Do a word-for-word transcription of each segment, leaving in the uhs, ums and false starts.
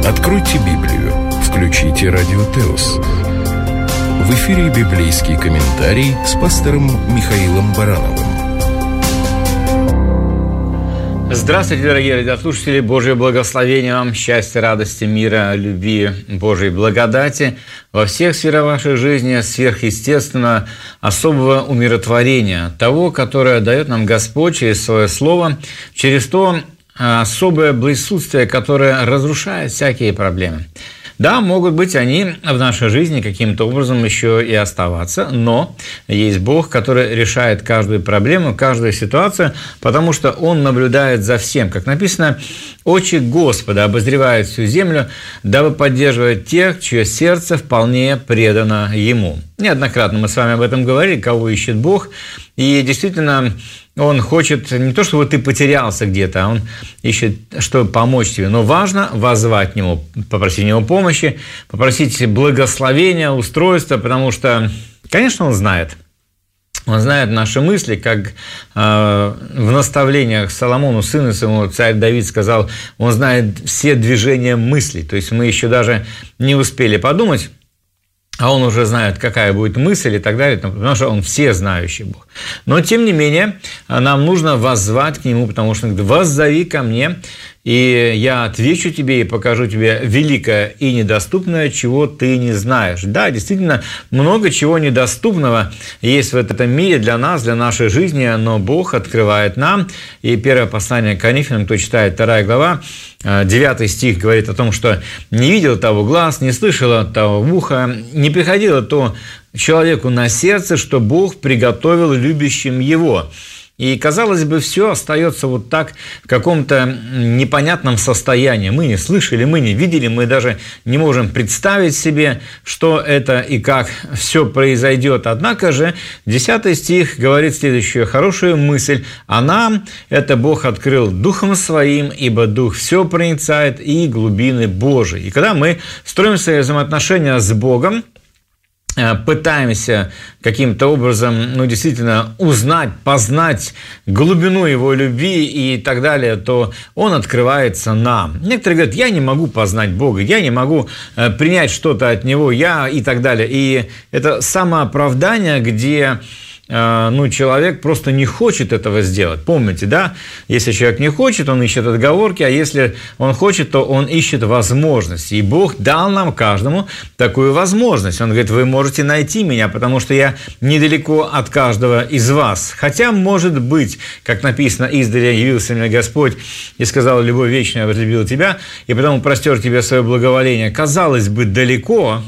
Откройте Библию, включите Радио Теос. В эфире библейский комментарий с пастором Михаилом Барановым. Здравствуйте, дорогие радиослушатели! Божье благословение вам, счастья, радости, мира, любви, Божьей благодати во всех сферах вашей жизни, сверхъестественного, особого умиротворения, того, которое дает нам Господь через Свое Слово, через то особое присутствие, которое разрушает всякие проблемы. Да, могут быть они в нашей жизни каким-то образом еще и оставаться, но есть Бог, который решает каждую проблему, каждую ситуацию, потому что Он наблюдает за всем. Как написано, очи Господа обозревают всю землю, дабы поддерживать тех, чье сердце вполне предано Ему. Неоднократно мы с вами об этом говорили, кого ищет Бог, и действительно Он хочет не то, чтобы ты потерялся где-то, а Он ищет, чтобы помочь тебе. Но важно воззвать к Нему, попросить Него помощи, попросить благословения, устройства, потому что, конечно, Он знает. Он знает наши мысли, как э, в наставлениях Соломону, сыну своему, царь Давид сказал, Он знает все движения мыслей. То есть мы еще даже не успели подумать, а Он уже знает, какая будет мысль и так далее, потому что Он всезнающий Бог. Но, тем не менее, нам нужно воззвать к Нему, потому что Он говорит: «Воззови ко мне, и я отвечу тебе и покажу тебе великое и недоступное, чего ты не знаешь». Да, действительно, много чего недоступного есть в этом мире для нас, для нашей жизни, но Бог открывает нам. И первое послание к Коринфянам, кто читает, вторая глава, девятый стих говорит о том, что «не видел того глаз, не слышало того уха, не приходило то человеку на сердце, что Бог приготовил любящим его». И, казалось бы, все остается вот так в каком-то непонятном состоянии. Мы не слышали, мы не видели, мы даже не можем представить себе, что это и как все произойдет. Однако же десятый стих говорит следующую хорошую мысль: «А нам это Бог открыл Духом Своим, ибо Дух все проницает и глубины Божии». И когда мы строим свои взаимоотношения с Богом, пытаемся каким-то образом, ну, действительно узнать, познать глубину Его любви и так далее, то Он открывается нам. Некоторые говорят: я не могу познать Бога, я не могу принять что-то от Него, я и так далее. И это самооправдание, где ну, человек просто не хочет этого сделать. Помните, да? Если человек не хочет, он ищет отговорки, а если он хочет, то он ищет возможности. И Бог дал нам каждому такую возможность. Он говорит: вы можете найти меня, потому что я недалеко от каждого из вас. Хотя, может быть, как написано, издали явился мне Господь и сказал: любовь вечная возлюбила тебя, и потому простер тебе свое благоволение. Казалось бы, далеко,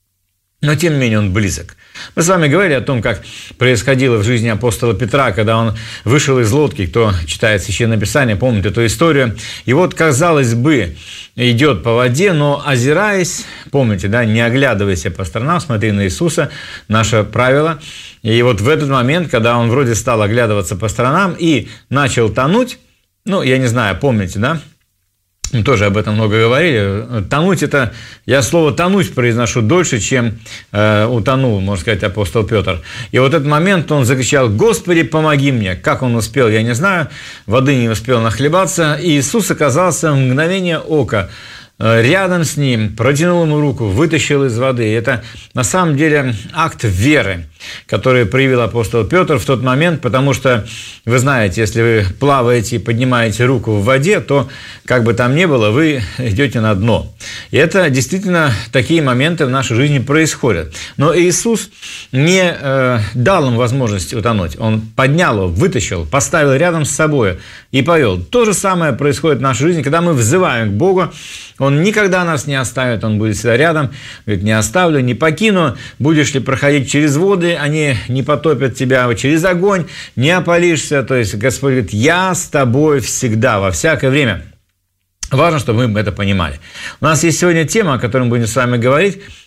но тем не менее Он близок. Мы с вами говорили о том, как происходило в жизни апостола Петра, когда он вышел из лодки. Кто читает Священное Писание, помнит эту историю. И вот, казалось бы, идет по воде, но озираясь, помните, да, не оглядывайся по сторонам, смотри на Иисуса, наше правило. И вот в этот момент, когда он вроде стал оглядываться по сторонам и начал тонуть, ну, я не знаю, помните, да? Мы тоже об этом много говорили. Тонуть – это, я слово «тонуть» произношу дольше, чем э, утонул, можно сказать, апостол Петр. И вот этот момент он закричал: «Господи, помоги мне!» Как он успел, я не знаю, воды не успел нахлебаться. И Иисус оказался в мгновение ока рядом с ним, протянул ему руку, вытащил из воды. И это на самом деле акт веры, который проявил апостол Петр в тот момент, потому что, вы знаете, если вы плаваете и поднимаете руку в воде, то, как бы там ни было, вы идете на дно. И это действительно такие моменты в нашей жизни происходят. Но Иисус не э, дал им возможность утонуть. Он поднял его, вытащил, поставил рядом с собой и повел. То же самое происходит в нашей жизни, когда мы взываем к Богу. Он никогда нас не оставит, Он будет всегда рядом. Говорит: не оставлю, не покину. Будешь ли проходить через воды, они не потопят тебя, через огонь не опалишься. То есть Господь говорит: я с тобой всегда, во всякое время. Важно, чтобы мы это понимали. У нас есть сегодня тема, о которой мы будем с вами говорить.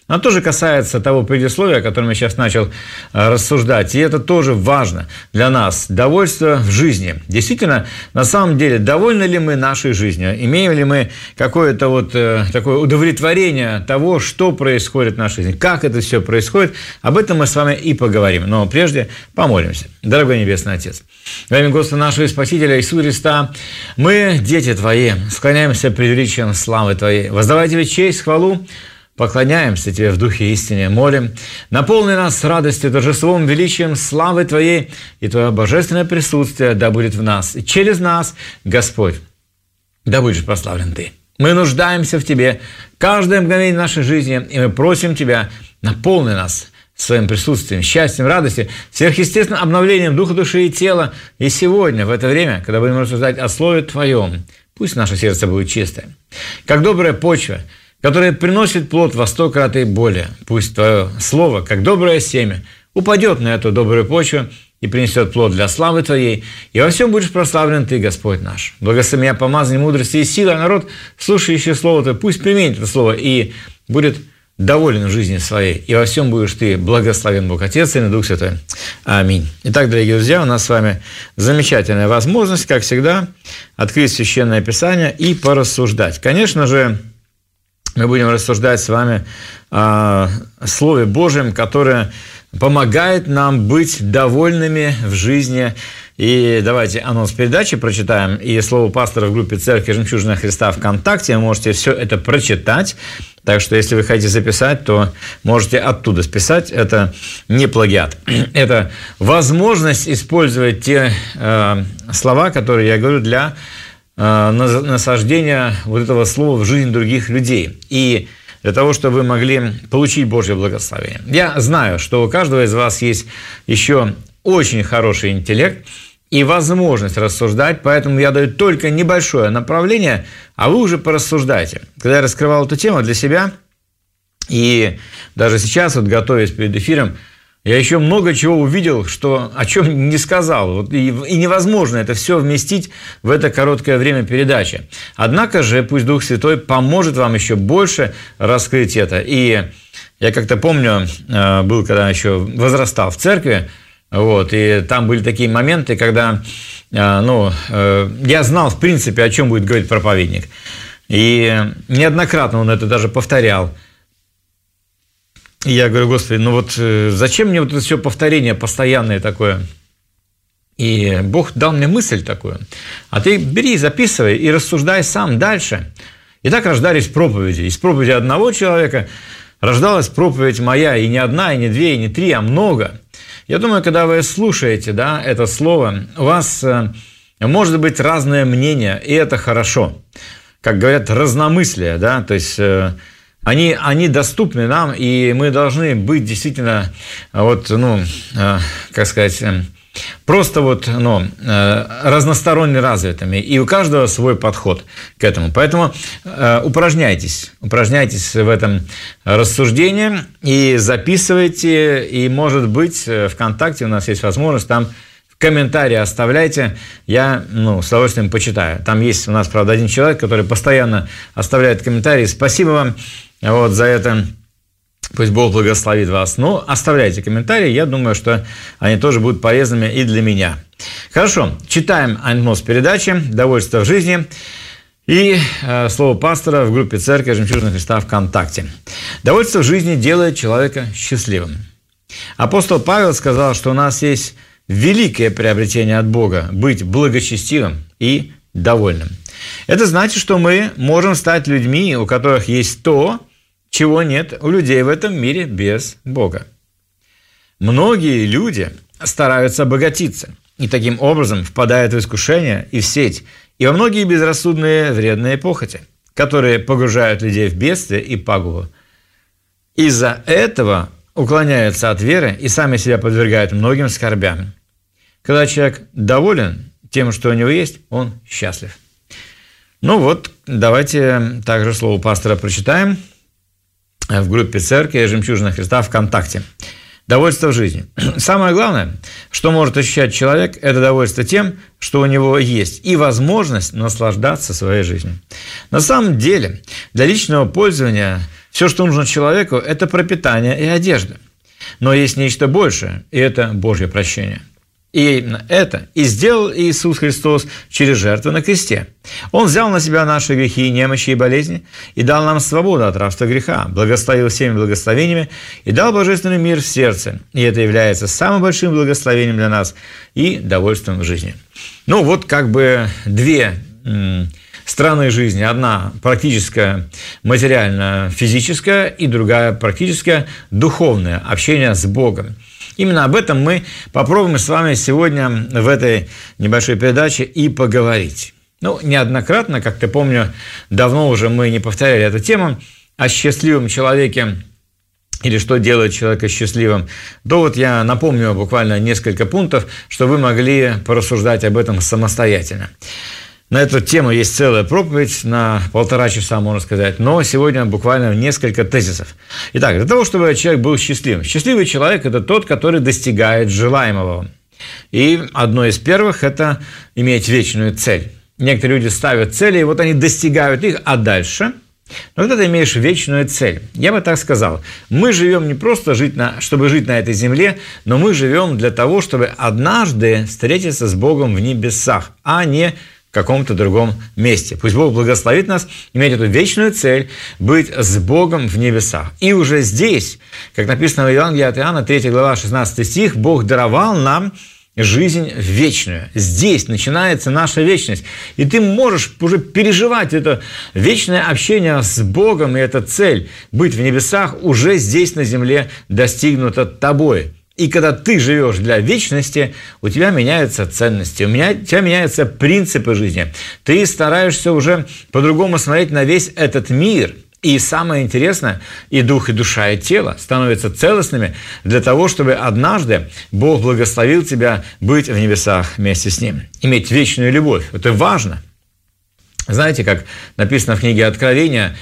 Оно тоже касается того предисловия, о котором я сейчас начал рассуждать. И это тоже важно для нас. Довольство в жизни. Действительно, на самом деле, довольны ли мы нашей жизнью? Имеем ли мы какое-то вот такое удовлетворение того, что происходит в нашей жизни? Как это все происходит? Об этом мы с вами и поговорим. Но прежде помолимся. Дорогой Небесный Отец, во имя Господа нашего Спасителя Иисуса Христа, мы, дети Твои, склоняемся пред величием славы Твоей. Воздавай Тебе честь, хвалу, поклоняемся Тебе в Духе истине, молим. Наполни нас радостью, торжеством, величием славы Твоей, и Твое божественное присутствие да будет в нас. И через нас, Господь, да будешь прославлен Ты. Мы нуждаемся в Тебе каждое мгновение нашей жизни, и мы просим Тебя, наполни нас своим присутствием, счастьем, радостью, сверхъестественным обновлением духа, души и тела. И сегодня, в это время, когда будем рассуждать о Слове Твоем, пусть наше сердце будет чистое, как добрая почва, которая приносит плод во сто крат и более. Пусть Твое Слово, как доброе семя, упадет на эту добрую почву и принесет плод для славы Твоей, и во всем будешь прославлен Ты, Господь наш. Благослови меня помазание мудрости и силы, а народ, слушающий Слово Твое, пусть применит это Слово и будет доволен в жизни своей, и во всем будешь Ты благословен, Бог Отец и Дух Святой. Аминь. Итак, дорогие друзья, у нас с вами замечательная возможность, как всегда, открыть Священное Писание и порассуждать. Конечно же, мы будем рассуждать с вами о Слове Божьем, которое помогает нам быть довольными в жизни. И давайте анонс передачи прочитаем. И слово пастора в группе «Церкви Жемчужина Христа» ВКонтакте. Вы можете все это прочитать. Так что, если вы хотите записать, то можете оттуда списать. Это не плагиат. Это возможность использовать те э, слова, которые я говорю, для э, насаждения вот этого слова в жизнь других людей. И для того, чтобы вы могли получить Божье благословение. Я знаю, что у каждого из вас есть еще очень хороший интеллект и возможность рассуждать, поэтому я даю только небольшое направление, а вы уже порассуждайте. Когда я раскрывал эту тему для себя, и даже сейчас, вот готовясь перед эфиром, я еще много чего увидел, что, о чем не сказал. Вот и, и невозможно это все вместить в это короткое время передачи. Однако же, пусть Дух Святой поможет вам еще больше раскрыть это. И я как-то помню, был, когда еще возрастал в церкви, вот, и там были такие моменты, когда ну, я знал, в принципе, о чем будет говорить проповедник. И неоднократно он это даже повторял. И я говорю: Господи, ну вот зачем мне вот это все повторение постоянное такое? И Бог дал мне мысль такую: а ты бери, записывай и рассуждай сам дальше. И так рождались проповеди. Из проповеди одного человека рождалась проповедь моя, и не одна, и не две, и не три, а много. Я думаю, когда вы слушаете, да, это слово, у вас может быть разное мнение, и это хорошо. Как говорят, разномыслие, да, то есть Они, они доступны нам, и мы должны быть действительно, вот, ну, как сказать, просто вот, ну, разносторонне развитыми. И у каждого свой подход к этому. Поэтому упражняйтесь, упражняйтесь в этом рассуждении и записывайте. И, может быть, ВКонтакте у нас есть возможность там комментарии оставляйте, я ну, с удовольствием почитаю. Там есть у нас, правда, один человек, который постоянно оставляет комментарии. Спасибо вам вот, за это. Пусть Бог благословит вас. Ну, оставляйте комментарии, я думаю, что они тоже будут полезными и для меня. Хорошо, читаем анонс передачи «Довольство в жизни». И э, слово пастора в группе «Церкви Жемчужина Христа» ВКонтакте. Довольство в жизни делает человека счастливым. Апостол Павел сказал, что у нас есть великое приобретение от Бога – быть благочестивым и довольным. Это значит, что мы можем стать людьми, у которых есть то, чего нет у людей в этом мире без Бога. Многие люди стараются обогатиться и таким образом впадают в искушение и в сеть, и во многие безрассудные вредные похоти, которые погружают людей в бедствие и пагубу. Из-за этого уклоняются от веры и сами себя подвергают многим скорбям. Когда человек доволен тем, что у него есть, он счастлив. Ну вот, давайте также слово пастора прочитаем в группе «Церкви Жемчужина Христа» ВКонтакте. Довольство в жизни. Самое главное, что может ощущать человек, это довольство тем, что у него есть, и возможность наслаждаться своей жизнью. На самом деле, для личного пользования Все, что нужно человеку, это пропитание и одежда. Но есть нечто большее, и это Божье прощение. И именно это и сделал Иисус Христос через жертву на кресте. Он взял на себя наши грехи, немощи и болезни и дал нам свободу от рабства греха, благословил всеми благословениями и дал божественный мир в сердце. И это является самым большим благословением для нас и довольствием в жизни. Ну, вот как бы две м- стороны жизни. Одна практическая, материально-физическая, и другая практическая, духовное общение с Богом. Именно об этом мы попробуем с вами сегодня в этой небольшой передаче и поговорить. Ну, неоднократно, как-то помню, давно уже мы не повторяли эту тему о счастливом человеке или что делает человека счастливым. То вот я напомню буквально несколько пунктов, что вы могли порассуждать об этом самостоятельно. На эту тему есть целая проповедь на полтора часа, можно сказать, но сегодня буквально несколько тезисов. Итак, для того, чтобы человек был счастливым. Счастливый человек – это тот, который достигает желаемого. И одно из первых – это иметь вечную цель. Некоторые люди ставят цели, и вот они достигают их, а дальше – но вот ты имеешь вечную цель. Я бы так сказал. Мы живем не просто, жить на, чтобы жить на этой земле, но мы живем для того, чтобы однажды встретиться с Богом в небесах, а не в каком-то другом месте. Пусть Бог благословит нас иметь эту вечную цель, быть с Богом в небесах. И уже здесь, как написано в Евангелии от Иоанна, третья глава, шестнадцатый стих, Бог даровал нам жизнь вечную. Здесь начинается наша вечность. И ты можешь уже переживать это вечное общение с Богом, и эта цель быть в небесах уже здесь на земле достигнута тобой. И когда ты живешь для вечности, у тебя меняются ценности, у тебя меняются принципы жизни. Ты стараешься уже по-другому смотреть на весь этот мир. И самое интересное, и дух, и душа, и тело становятся целостными для того, чтобы однажды Бог благословил тебя быть в небесах вместе с Ним. Иметь вечную любовь. Это важно. Знаете, как написано в книге Откровения,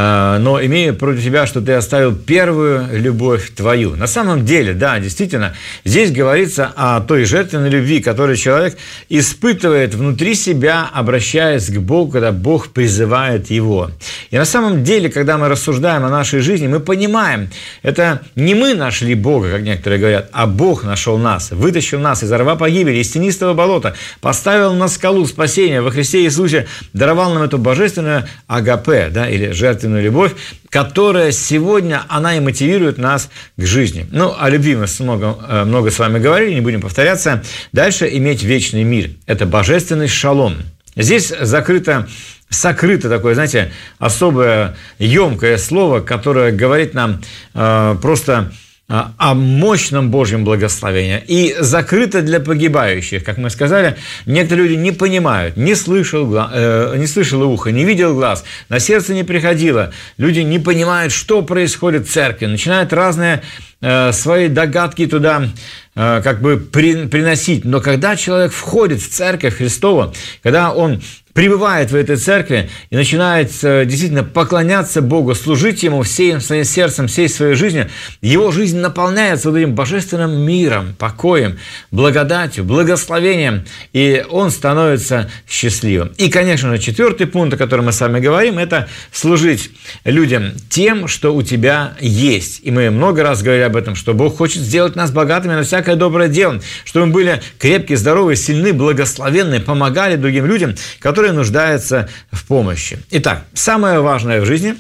но имею против тебя, что ты оставил первую любовь твою. На самом деле, да, действительно, здесь говорится о той жертвенной любви, которую человек испытывает внутри себя, обращаясь к Богу, когда Бог призывает его. И на самом деле, когда мы рассуждаем о нашей жизни, мы понимаем, это не мы нашли Бога, как некоторые говорят, а Бог нашел нас, вытащил нас из рва погибели, из тенистого болота, поставил на скалу спасения во Христе Иисусе, даровал нам эту божественную агапе, да, или жертвенную любовь, которая сегодня, она и мотивирует нас к жизни. Ну, о любви мы много, много с вами говорили, не будем повторяться. Дальше иметь вечный мир. Это божественный шалом. Здесь закрыто, сокрыто такое, знаете, особое емкое слово, которое говорит нам э, просто о мощном Божьем благословении и закрыто для погибающих. Как мы сказали, некоторые люди не понимают, не слышал, э, не слышало ухо, не видел глаз, на сердце не приходило. Люди не понимают, что происходит в церкви, начинают разные э, свои догадки туда э, как бы при, приносить. Но когда человек входит в церковь Христову, когда он пребывает в этой церкви и начинает действительно поклоняться Богу, служить Ему всем своим сердцем, всей своей жизнью, его жизнь наполняется вот этим божественным миром, покоем, благодатью, благословением, и он становится счастливым. И, конечно же, четвертый пункт, о котором мы с вами говорим, это служить людям тем, что у тебя есть. И мы много раз говорили об этом, что Бог хочет сделать нас богатыми на всякое доброе дело, чтобы мы были крепкие, здоровые, сильны, благословенные, помогали другим людям, которые нуждаются в помощи. Итак, самое важное в жизни –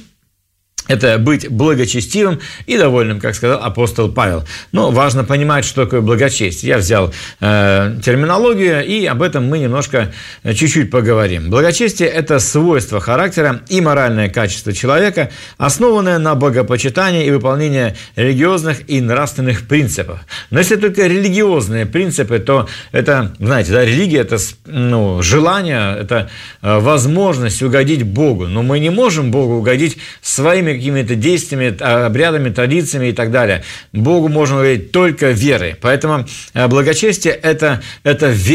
это быть благочестивым и довольным, как сказал апостол Павел. Но важно понимать, что такое благочестие. Я взял э, терминологию, и об этом мы немножко, э, чуть-чуть поговорим. Благочестие – это свойство характера и моральное качество человека, основанное на богопочитании и выполнении религиозных и нравственных принципов. Но если только религиозные принципы, то это, знаете, да, религия – это ну, желание, это э, возможность угодить Богу. Но мы не можем Богу угодить своими какими-то действиями, обрядами, традициями и так далее. Богу можно говорить только верой. Поэтому благочестие – это, это вера.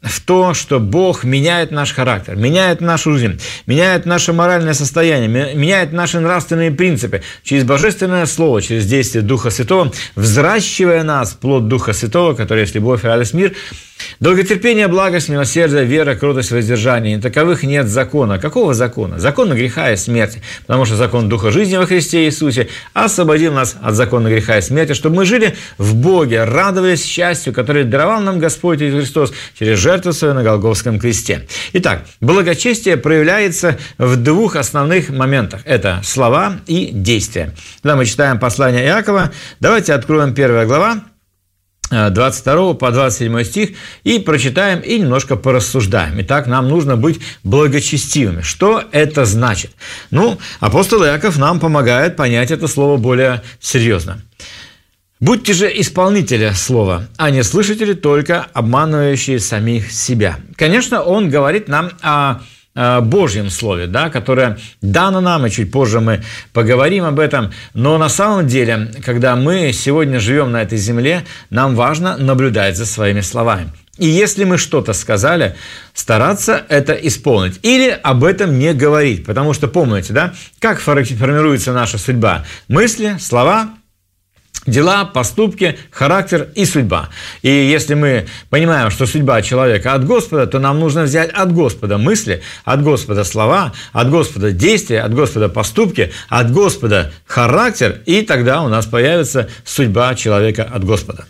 в то, что Бог меняет наш характер, меняет нашу жизнь, меняет наше моральное состояние, меняет наши нравственные принципы через Божественное Слово, через действие Духа Святого, взращивая нас, плод Духа Святого, который есть любовь, радость, мир, долготерпение, благость, милосердие, вера, кротость, воздержание. И таковых нет закона. Какого закона? Закона греха и смерти. Потому что закон Духа жизни во Христе Иисусе освободил нас от закона греха и смерти, чтобы мы жили в Боге, радовались счастью, которое даровал нам Господь Иисус Христос через жертву свою на Голгофском кресте. Итак, благочестие проявляется в двух основных моментах. Это слова и действия. Когда мы читаем послание Иакова, давайте откроем первая глава, двадцать второй по двадцать седьмой стих, и прочитаем, и немножко порассуждаем. Итак, нам нужно быть благочестивыми. Что это значит? Ну, апостол Иаков нам помогает понять это слово более серьезно. «Будьте же исполнители слова, а не слышатели, только обманывающие самих себя». Конечно, он говорит нам о Божьем Слове, да, которое дано нам, и чуть позже мы поговорим об этом. Но на самом деле, когда мы сегодня живем на этой земле, нам важно наблюдать за своими словами. И если мы что-то сказали, стараться это исполнить. Или об этом не говорить. Потому что, помните, да, как формируется наша судьба? Мысли, слова, дела, поступки, характер и судьба. И если мы понимаем, что судьба человека от Господа, то нам нужно взять от Господа мысли, от Господа слова, от Господа действия, от Господа поступки, от Господа характер, и тогда у нас появится судьба человека от Господа.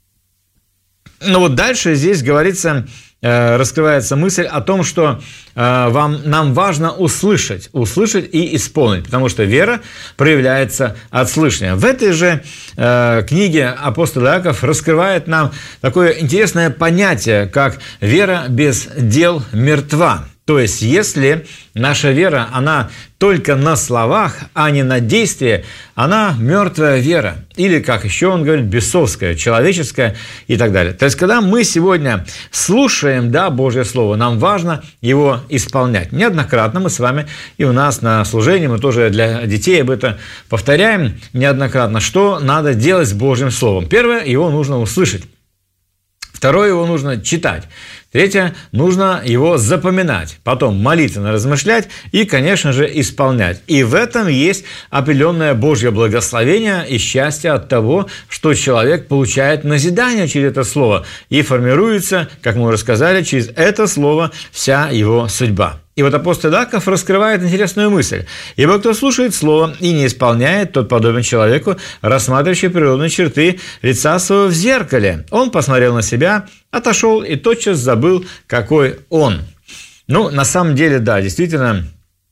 Но вот дальше здесь говорится, раскрывается мысль о том, что вам, нам важно услышать, услышать и исполнить, потому что вера проявляется от слышания. В этой же э, книге апостол Иаков раскрывает нам такое интересное понятие, как вера без дел мертва. То есть, если наша вера, она только на словах, а не на действии, она мертвая вера. Или, как еще он говорит, бесовская, человеческая и так далее. То есть, когда мы сегодня слушаем, да, Божье Слово, нам важно его исполнять. Неоднократно мы с вами, и у нас на служении, мы тоже для детей об этом повторяем неоднократно, что надо делать с Божьим Словом. Первое, его нужно услышать. Второе, его нужно читать. Третье, нужно его запоминать, потом молитвенно размышлять и, конечно же, исполнять. И в этом есть определенное Божье благословение и счастье от того, что человек получает назидание через это слово и формируется, как мы уже сказали, через это слово вся его судьба. И вот апостол Иаков раскрывает интересную мысль. «Ибо кто слушает слово и не исполняет, тот подобен человеку, рассматривающий природные черты лица своего в зеркале. Он посмотрел на себя, отошел и тотчас забыл, какой он». Ну, на самом деле, да, действительно,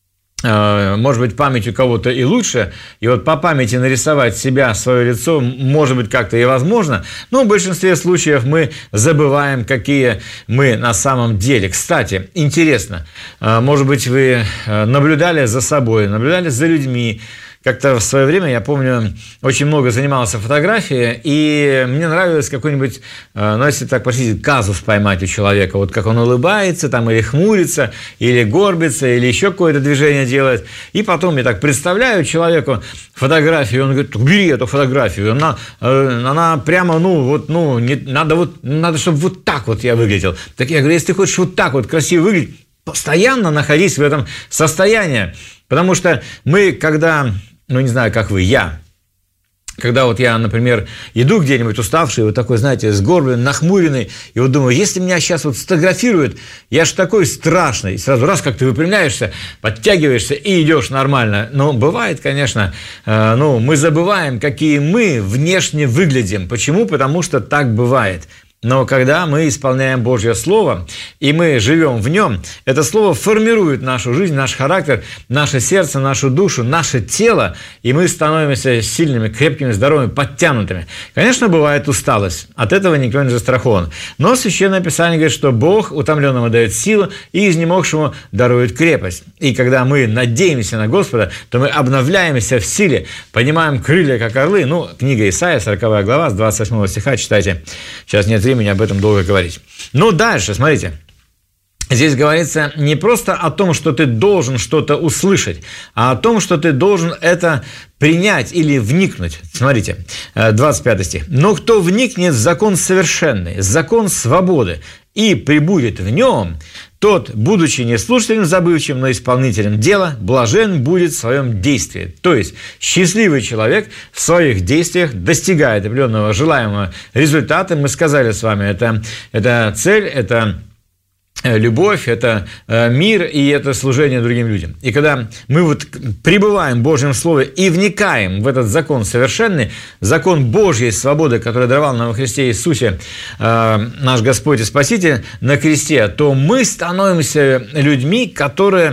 может быть, память у кого-то и лучше, и вот по памяти нарисовать себя, свое лицо, может быть, как-то и возможно, но в большинстве случаев мы забываем, какие мы на самом деле. Кстати, интересно, может быть, вы наблюдали за собой, наблюдали за людьми. Как-то в свое время, я помню, очень много занимался фотографией, и мне нравилось какой-нибудь, ну, если так простите, казус поймать у человека, вот как он улыбается, там, или хмурится, или горбится, или еще какое-то движение делает. И потом я так представляю человеку фотографию, он говорит: убери эту фотографию, она, она прямо, ну, вот, ну, не, надо вот, надо, чтобы вот так вот я выглядел. Так я говорю, если ты хочешь вот так вот красиво выглядеть, постоянно находись в этом состоянии, потому что мы, когда... Ну, не знаю, как вы, я. Когда вот я, например, иду где-нибудь уставший, вот такой, знаете, сгорбленный, нахмуренный, и вот думаю, если меня сейчас вот сфотографируют, я ж такой страшный. И сразу раз, как ты выпрямляешься, подтягиваешься и идешь нормально. Но бывает, конечно, э, ну, мы забываем, какие мы внешне выглядим. Почему? Потому что так бывает. Но когда мы исполняем Божье Слово, и мы живем в нем, это Слово формирует нашу жизнь, наш характер, наше сердце, нашу душу, наше тело, и мы становимся сильными, крепкими, здоровыми, подтянутыми. Конечно, бывает усталость, от этого никто не застрахован. Но Священное Писание говорит, что Бог утомленному дает силу, и изнемогшему дарует крепость. И когда мы надеемся на Господа, то мы обновляемся в силе, поднимаем крылья, как орлы. Ну, книга Исаия, сороковая глава, с двадцать восьмого стиха, читайте. Сейчас нет времени об этом долго говорить. Ну, дальше, смотрите. Здесь говорится не просто о том, что ты должен что-то услышать, а о том, что ты должен это принять или вникнуть. Смотрите, двадцать пятый стих. «Но кто вникнет в закон совершенный, закон свободы, и пребудет в нем, тот, будучи не слушателем забывчивым, но исполнителем дела, блажен будет в своем действии. То есть счастливый человек в своих действиях достигает определенного желаемого результата. Мы сказали с вами, это, это цель, это любовь, это мир и это служение другим людям. И когда мы вот пребываем в Божьем Слове и вникаем в этот закон совершенный, закон Божьей свободы, который даровал нам во Христе Иисусе наш Господь и Спаситель на кресте, то мы становимся людьми, которые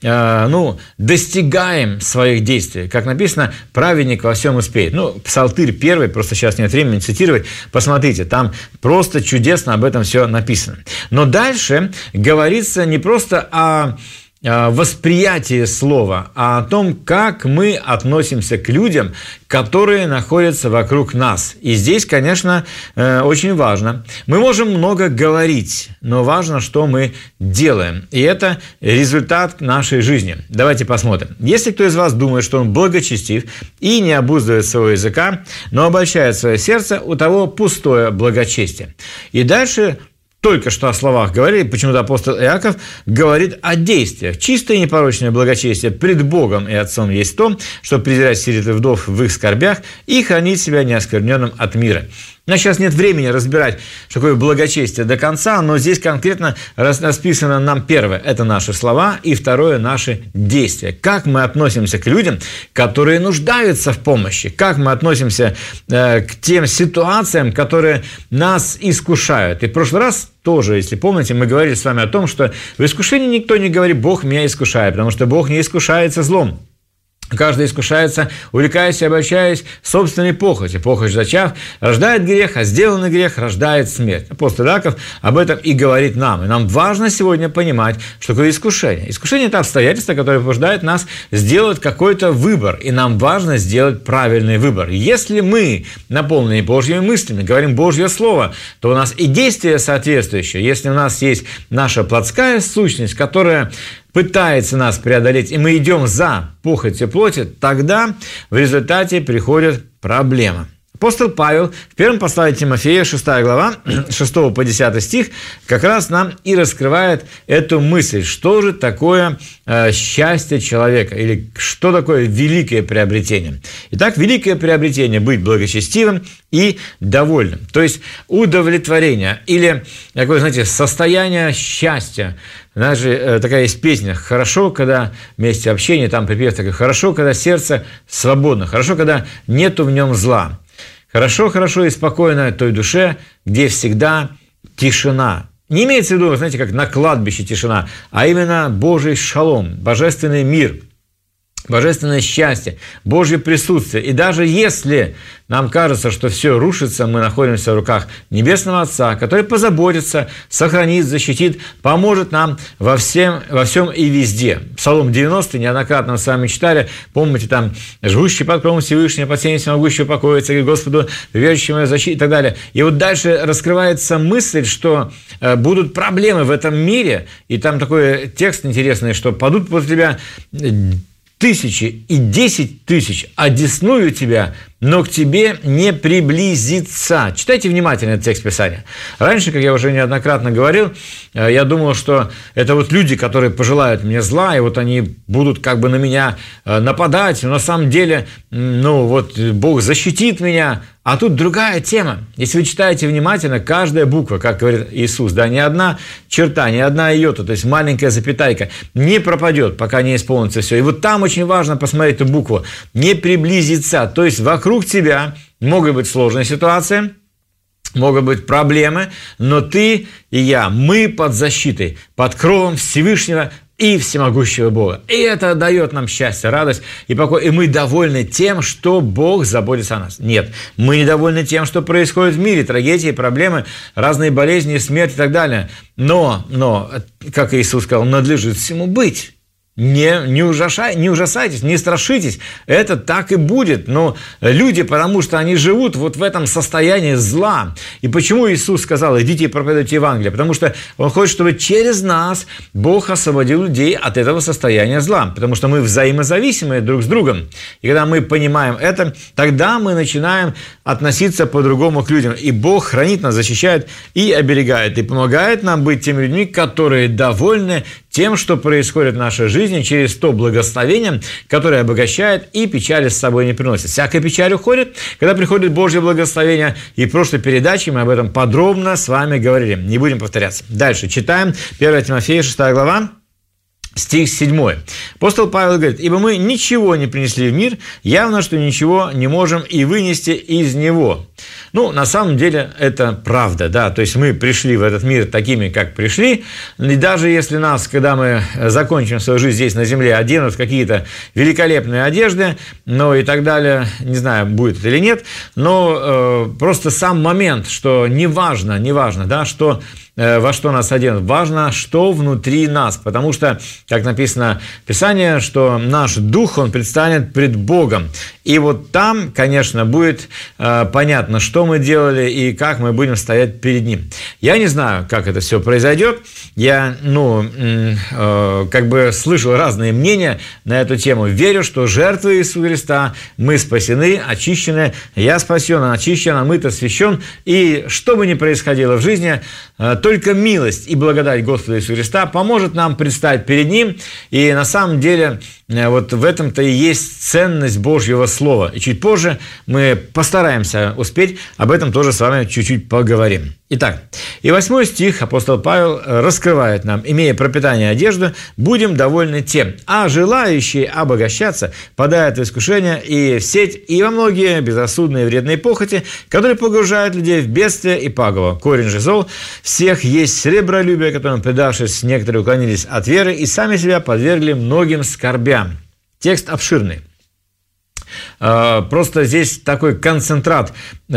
ну, достигаем своих действий. Как написано, праведник во всем успеет. Ну, Псалтырь первый, просто сейчас нет времени цитировать, посмотрите, там просто чудесно об этом все написано. Но дальше говорится не просто о восприятие слова, а о том, как мы относимся к людям, которые находятся вокруг нас. И здесь, конечно, очень важно. Мы можем много говорить, но важно, что мы делаем. И это результат нашей жизни. Давайте посмотрим. Если кто из вас думает, что он благочестив и не обуздывает своего языка, но обольщает свое сердце, у того пустое благочестие. И дальше только что о словах говорили, почему-то апостол Иаков говорит о действиях. Чистое и непорочное благочестие пред Богом и Отцом есть то, чтобы презирать сирот и вдов в их скорбях и хранить себя неоскверненным от мира. У нас сейчас нет времени разбирать, что такое благочестие до конца, но здесь конкретно расписано нам первое – это наши слова, и второе – наши действия. Как мы относимся к людям, которые нуждаются в помощи, как мы относимся э, к тем ситуациям, которые нас искушают. И в прошлый раз тоже, если помните, мы говорили с вами о том, что в искушении никто не говорит «Бог меня искушает», потому что Бог не искушается злом. Каждый искушается, увлекаясь и обольщаясь собственной похотью. Похоть, зачав, рождает грех, а сделанный грех рождает смерть. Апостол Иаков об этом и говорит нам. И нам важно сегодня понимать, что такое искушение. Искушение – это обстоятельство, которое побуждает нас сделать какой-то выбор. И нам важно сделать правильный выбор. Если мы наполнены Божьими мыслями, говорим Божье Слово, то у нас и действие соответствующее. Если у нас есть наша плотская сущность, которая пытается нас преодолеть, и мы идем за похотью плоти, тогда в результате приходит проблема. Апостол Павел в первом послании Тимофея, шестая глава, шестого по десятый стих, как раз нам и раскрывает эту мысль, что же такое э, счастье человека, или что такое великое приобретение. Итак, великое приобретение – быть благочестивым и довольным, то есть удовлетворение, или такое, знаете, состояние счастья. Даже такая есть песня «Хорошо, когда вместе общения», там припев такой «Хорошо, когда сердце свободно, хорошо, когда нету в нем зла». Хорошо, хорошо и спокойно той душе, где всегда тишина. Не имеется в виду, знаете, как на кладбище тишина, а именно Божий шалом, божественный мир, божественное счастье, Божье присутствие. И даже если нам кажется, что все рушится, мы находимся в руках Небесного Отца, который позаботится, сохранит, защитит, поможет нам во всем, во всем и везде. Псалом девяностый, неоднократно мы с вами читали, помните, там, «Живущий под кровом Всевышнего, под сенью всемогущего покоится, говорит Господу, верующему защитить» и так далее. И вот дальше раскрывается мысль, что э, будут проблемы в этом мире, и там такой текст интересный, что «падут после тебя тысячи и десять тысяч одесную тебя, но к тебе не приблизится». Читайте внимательно этот текст Писания. Раньше, как я уже неоднократно говорил, я думал, что это вот люди, которые пожелают мне зла, и вот они будут как бы на меня нападать, но на самом деле, ну вот, Бог защитит меня. А тут другая тема. Если вы читаете внимательно, каждая буква, как говорит Иисус, да, ни одна черта, ни одна йота, то есть маленькая запятайка, не пропадет, пока не исполнится все. И вот там очень важно посмотреть эту букву. Не приблизиться. То есть вокруг тебя могут быть сложные ситуации, могут быть проблемы, но ты и я, мы под защитой, под кровом Всевышнего и всемогущего Бога. И это дает нам счастье, радость и покой. И мы довольны тем, что Бог заботится о нас. Нет, мы недовольны тем, что происходит в мире. Трагедии, проблемы, разные болезни, смерть и так далее. Но, но, как Иисус сказал, надлежит всему быть. Не, не, ужашай, не ужасайтесь, не страшитесь, это так и будет. Но люди, потому что они живут вот в этом состоянии зла. И почему Иисус сказал: идите и проповедуйте Евангелие? Потому что Он хочет, чтобы через нас Бог освободил людей от этого состояния зла. Потому что мы взаимозависимы друг с другом. И когда мы понимаем это, тогда мы начинаем относиться по-другому к людям. И Бог хранит нас, защищает и оберегает. И помогает нам быть теми людьми, которые довольны тем, что происходит в нашей жизни, через то благословение, которое обогащает и печали с собой не приносит. Всякая печаль уходит, когда приходит Божье благословение. И в прошлой передаче мы об этом подробно с вами говорили. Не будем повторяться. Дальше читаем первое Тимофея, шестая глава. Стих седьмой. Апостол Павел говорит: «Ибо мы ничего не принесли в мир, явно, что ничего не можем и вынести из него». Ну, на самом деле, это правда, да, то есть мы пришли в этот мир такими, как пришли, и даже если нас, когда мы закончим свою жизнь здесь на земле, оденут в какие-то великолепные одежды, ну и так далее, не знаю, будет это или нет, но э, просто сам момент, что неважно, неважно, да, что во что нас оденут. Важно, что внутри нас, потому что, как написано в Писании, что наш дух, он предстанет пред Богом. И вот там, конечно, будет э, понятно, что мы делали и как мы будем стоять перед Ним. Я не знаю, как это все произойдет. Я, ну, э, как бы слышал разные мнения на эту тему. Верю, что жертвой Иисуса Христа мы спасены, очищены. Я спасен, очищен, омыт, освящен. И что бы ни происходило в жизни, э, только милость и благодать Господа Иисуса Христа поможет нам предстать перед Ним. И на самом деле вот в этом-то и есть ценность Божьего Слова. И чуть позже мы постараемся успеть об этом тоже с вами чуть-чуть поговорим. Итак, и восьмой стих апостол Павел раскрывает нам: «Имея пропитание и одежду, будем довольны тем, а желающие обогащаться падают в искушение и в сеть, и во многие безрассудные вредные похоти, которые погружают людей в бедствие и пагубу. Корень же зол всех есть сребролюбие, которым, предавшись, некоторые уклонились от веры и сами себя подвергли многим скорбям». Текст обширный. Просто здесь такой концентрат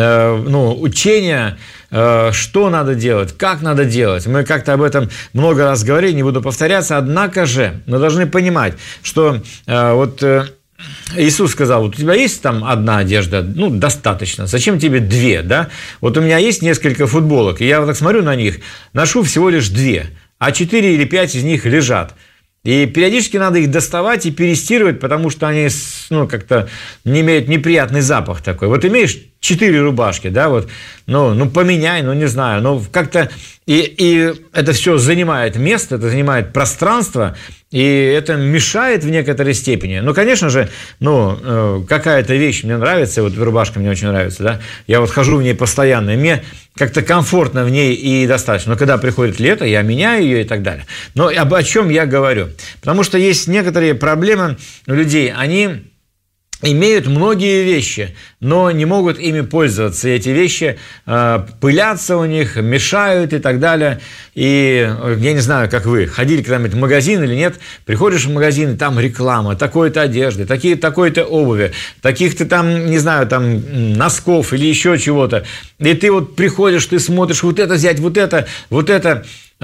ну, учения, что надо делать, как надо делать. Мы как-то об этом много раз говорили, не буду повторяться. Однако же мы должны понимать, что вот Иисус сказал: вот у тебя есть там одна одежда, ну, достаточно, зачем тебе две, да? Вот у меня есть несколько футболок, и я вот так смотрю на них, ношу всего лишь две, а четыре или пять из них лежат. И периодически надо их доставать и перестирывать, потому что они, ну, как-то не имеют неприятный запах такой. Вот имеешь четыре рубашки, да, вот, ну, ну поменяй, ну, не знаю, ну, как-то... И, и это все занимает место, это занимает пространство, и это мешает в некоторой степени. Ну, конечно же, ну, какая-то вещь мне нравится, вот рубашка мне очень нравится, да, я вот хожу в ней постоянно, и мне как-то комфортно в ней и достаточно. Но когда приходит лето, я меняю ее и так далее. Но об о чем я говорю? Потому что есть некоторые проблемы у людей, они имеют многие вещи, но не могут ими пользоваться. И эти вещи э, пылятся у них, мешают и так далее. И я не знаю, как вы, ходили когда-нибудь в магазин или нет, приходишь в магазин, и там реклама такой-то одежды, такие, такой-то обуви, таких-то там, не знаю, там носков или еще чего-то. И ты вот приходишь, ты смотришь, вот это взять, вот это, вот это.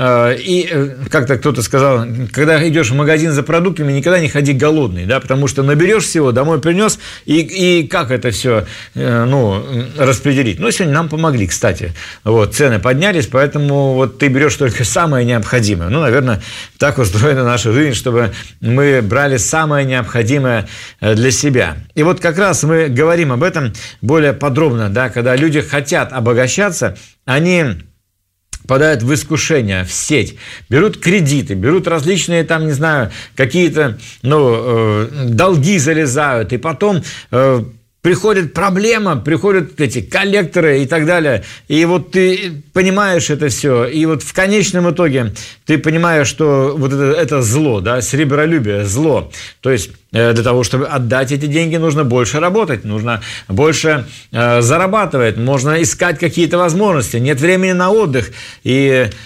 И как-то кто-то сказал, когда идешь в магазин за продуктами, никогда не ходи голодный, да, потому что наберешь всего, домой принес, и, и как это все, ну, распределить. Ну, сегодня нам помогли, кстати, вот, цены поднялись, поэтому вот ты берешь только самое необходимое. Ну, наверное, так устроена наша жизнь, чтобы мы брали самое необходимое для себя. И вот как раз мы говорим об этом более подробно, да, когда люди хотят обогащаться, они попадают в искушение, в сеть, берут кредиты, берут различные там, не знаю, какие-то, ну, э, долги залезают, и потом э, приходит проблема, приходят эти коллекторы и так далее, и вот ты понимаешь это все, и вот в конечном итоге ты понимаешь, что вот это, это зло, да, сребролюбие, зло, то есть для того, чтобы отдать эти деньги, нужно больше работать, нужно больше э, зарабатывать, можно искать какие-то возможности, нет времени на отдых. И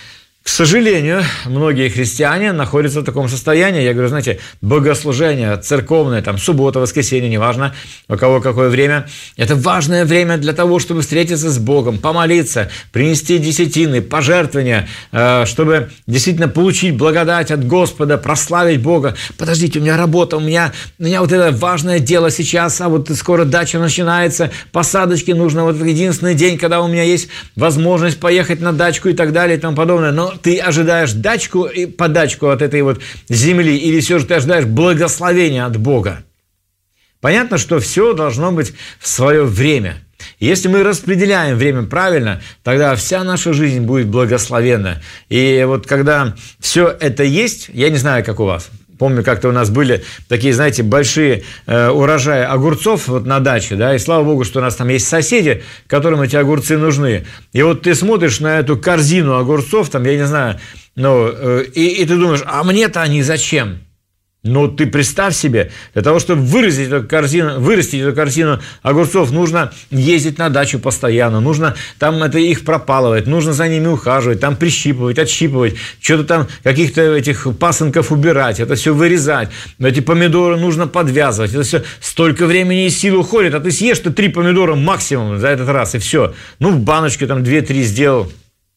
К сожалению, многие христиане находятся в таком состоянии. Я говорю, знаете, богослужение церковное, там, суббота, воскресенье, неважно, у кого какое время. Это важное время для того, чтобы встретиться с Богом, помолиться, принести десятины, пожертвования, чтобы действительно получить благодать от Господа, прославить Бога. Подождите, у меня работа, у меня, у меня вот это важное дело сейчас, а вот скоро дача начинается, посадочки нужно, вот единственный день, когда у меня есть возможность поехать на дачку и так далее и тому подобное. Но ты ожидаешь дачку и подачку от этой вот земли, или все же ты ожидаешь благословения от Бога? Понятно, что все должно быть в свое время. Если мы распределяем время правильно, тогда вся наша жизнь будет благословенна. И вот когда все это есть, я не знаю, как у вас. Помню, как-то у нас были такие, знаете, большие э, урожаи огурцов вот на даче, да, и слава богу, что у нас там есть соседи, которым эти огурцы нужны. И вот ты смотришь на эту корзину огурцов, там, я не знаю, ну, э, и, и ты думаешь, а мне-то они зачем? Но ты представь себе, для того, чтобы вырастить эту корзину, вырастить эту корзину огурцов, нужно ездить на дачу постоянно, нужно там это их пропалывать, нужно за ними ухаживать, там прищипывать, отщипывать, что-то там, каких-то этих пасынков убирать, это все вырезать, эти помидоры нужно подвязывать, это все столько времени и сил уходит, а ты съешь-то три помидора максимум за этот раз, и все. Ну, в баночке там две-три сделал.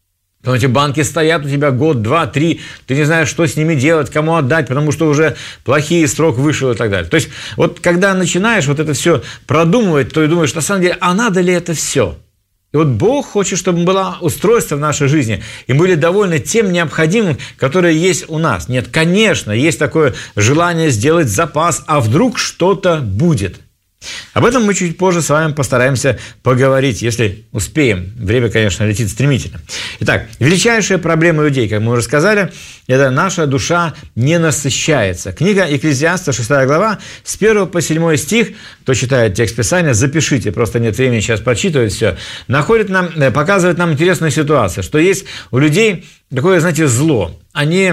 Но эти банки стоят у тебя год, два, три, ты не знаешь, что с ними делать, кому отдать, потому что уже плохие, срок вышел и так далее. То есть, вот когда начинаешь вот это все продумывать, то и думаешь, на самом деле, а надо ли это все? И вот Бог хочет, чтобы было устройство в нашей жизни, и мы были довольны тем необходимым, которое есть у нас. Нет, конечно, есть такое желание сделать запас, а вдруг что-то будет. Об этом мы чуть позже с вами постараемся поговорить, если успеем. Время, конечно, летит стремительно. Итак, величайшая проблема людей, как мы уже сказали, это наша душа не насыщается. Книга Екклезиаста, шестая глава, с первого по седьмой стих, кто читает текст Писания, запишите, просто нет времени сейчас прочитывать все, находит нам, показывает нам интересную ситуацию, что есть у людей такое, знаете, зло. Они,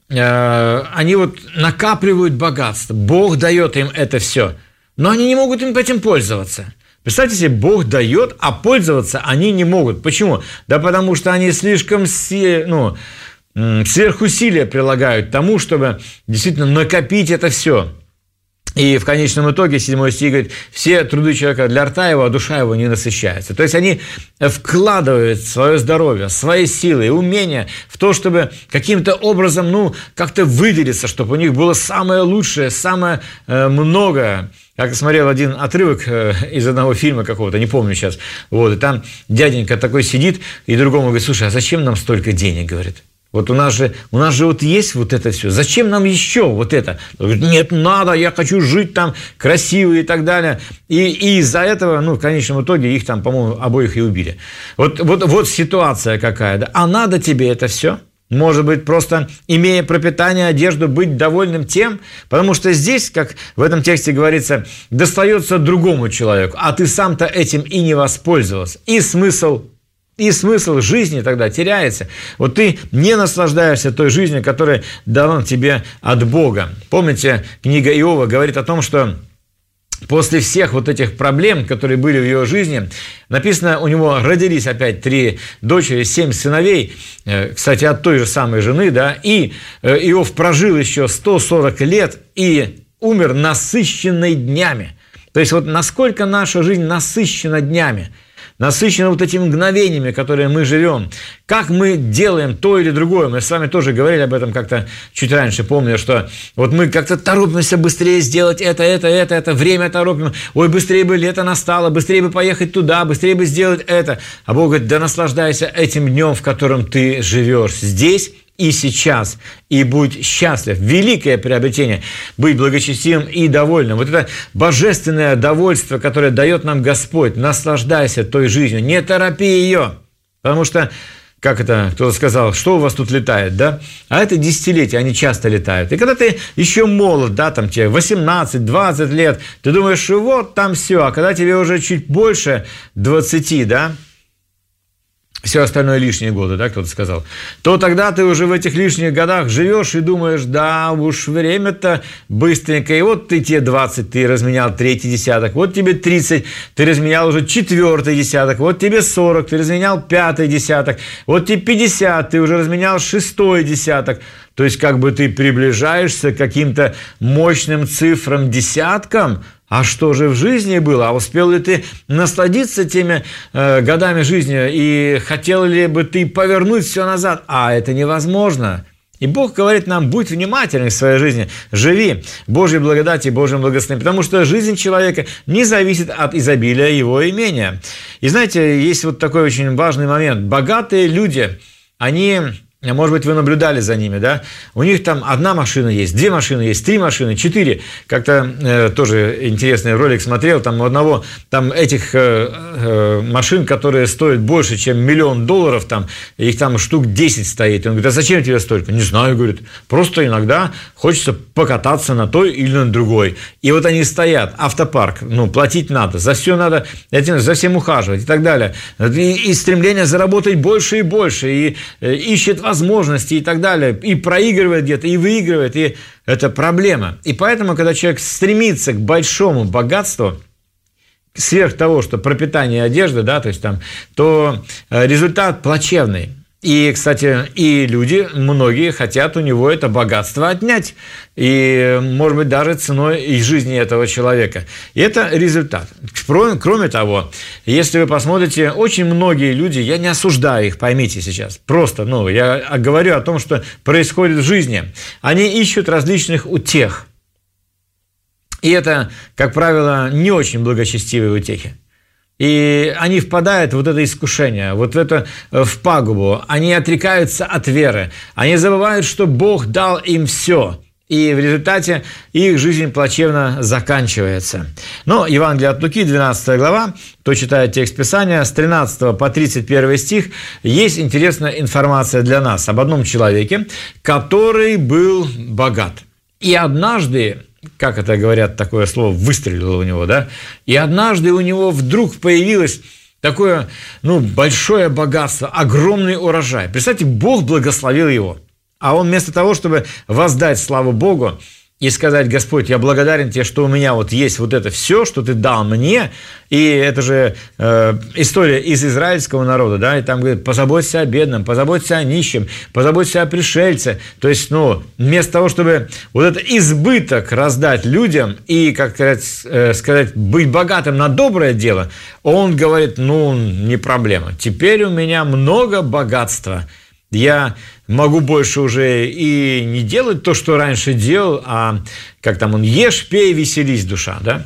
э, они вот накапливают богатство, Бог дает им это все. Но они не могут им этим пользоваться. Представьте себе, Бог дает, а пользоваться они не могут. Почему? Да потому что они слишком ну, сверхусилия прилагают к тому, чтобы действительно накопить это все. И в конечном итоге, седьмой стих говорит, все труды человека для рта его, а душа его не насыщается. То есть они вкладывают свое здоровье, свои силы и умения в то, чтобы каким-то образом, ну, как-то выделиться, чтобы у них было самое лучшее, самое э, многое. Как смотрел один отрывок из одного фильма какого-то, не помню сейчас, вот, и там дяденька такой сидит, и другому говорит, слушай, а зачем нам столько денег, говорит? Вот у нас же, у нас же вот есть вот это все, зачем нам еще вот это? Он говорит, нет, надо, я хочу жить там красиво и так далее. И, и из-за этого, ну, в конечном итоге их там, по-моему, обоих и убили. Вот, вот, вот ситуация какая, да? А надо тебе это все? Может быть, просто имея пропитание, одежду, быть довольным тем, потому что здесь, как в этом тексте говорится, достается другому человеку, а ты сам-то этим и не воспользовался. И смысл, и смысл жизни тогда теряется. Вот ты не наслаждаешься той жизнью, которая дана тебе от Бога. Помните, книга Иова говорит о том, что после всех вот этих проблем, которые были в его жизни, написано, у него родились опять три дочери, семь сыновей, кстати, от той же самой жены, да, и Иов прожил еще сто сорок лет и умер насыщенный днями. То есть вот насколько наша жизнь насыщена днями, насыщена вот этими мгновениями, которые мы живем, как мы делаем то или другое. Мы с вами тоже говорили об этом как-то чуть раньше, помню, что вот мы как-то торопимся быстрее сделать это, это, это, это, время торопим, ой, быстрее бы лето настало, быстрее бы поехать туда, быстрее бы сделать это. А Бог говорит, да наслаждайся этим днем, в котором ты живешь здесь и сейчас, и будь счастлив. Великое приобретение – быть благочестивым и довольным. Вот это божественное довольство, которое дает нам Господь. Наслаждайся той жизнью, не торопи ее. Потому что, как это кто-то сказал, что у вас тут летает, да? А это десятилетия, они часто летают. И когда ты еще молод, да, там тебе восемнадцать-двадцать лет, ты думаешь, вот там все. А когда тебе уже чуть больше двадцати, да, все остальное лишние годы, да, кто-то сказал, то тогда ты уже в этих лишних годах живешь и думаешь, да, уж время-то быстренько, и вот ты тебе двадцать, ты разменял третий десяток, вот тебе тридцать, ты разменял уже четвертый десяток, вот тебе сорок, ты разменял пятый десяток, вот тебе пятьдесят, ты уже разменял шестой десяток. То есть как бы ты приближаешься к каким-то мощным цифрам, десяткам. А что же в жизни было? А успел ли ты насладиться теми э, годами жизни? И хотел ли бы ты повернуть все назад? А это невозможно. И Бог говорит нам, будь внимательным в своей жизни, живи Божьей благодати, Божьим благословением, потому что жизнь человека не зависит от изобилия его имения. И знаете, есть вот такой очень важный момент. Богатые люди, они... Может быть, вы наблюдали за ними, да? У них там одна машина есть, две машины есть, три машины, четыре. Как-то э, тоже интересный ролик смотрел, там у одного там этих э, э, машин, которые стоят больше, чем миллион долларов, там, их там штук десять стоит. Он говорит, а зачем тебе столько? Не знаю, говорит, просто иногда хочется покататься на той или на другой. И вот они стоят, автопарк, ну, платить надо, за все надо, этим, за всем ухаживать и так далее. И, и стремление заработать больше и больше, и э, ищет возможности и так далее, и проигрывает где-то, и выигрывает, и это проблема. И поэтому, когда человек стремится к большому богатству, сверх того, что пропитание и одежда, да, то есть там, то результат плачевный. И, кстати, и люди, многие хотят у него это богатство отнять, и, может быть, даже ценой и жизни этого человека. И это результат. Кроме того, если вы посмотрите, очень многие люди, я не осуждаю их, поймите сейчас, просто, ну, я говорю о том, что происходит в жизни. Они ищут различных утех. И это, как правило, не очень благочестивые утехи. И они впадают в вот это искушение, вот в это в пагубу. Они отрекаются от веры. Они забывают, что Бог дал им все. И в результате их жизнь плачевно заканчивается. Но Евангелие от Луки, двенадцатая глава, кто читает текст Писания, с тринадцатого по тридцать первый стих, есть интересная информация для нас об одном человеке, который был богат. И однажды, как это говорят, такое слово, выстрелило у него, да? И однажды у него вдруг появилось такое, ну, большое богатство, огромный урожай. Представьте, Бог благословил его. А он вместо того, чтобы воздать славу Богу и сказать, Господь, я благодарен тебе, что у меня вот есть вот это все, что ты дал мне, и это же э, история из израильского народа, да, и там говорит, позаботься о бедном, позаботься о нищем, позаботься о пришельце. То есть, ну, вместо того, чтобы вот этот избыток раздать людям и, как сказать, э, сказать, быть богатым на доброе дело, он говорит, ну, не проблема, теперь у меня много богатства. Я могу больше уже и не делать то, что раньше делал, а как там он, ешь, пей, веселись, душа, да?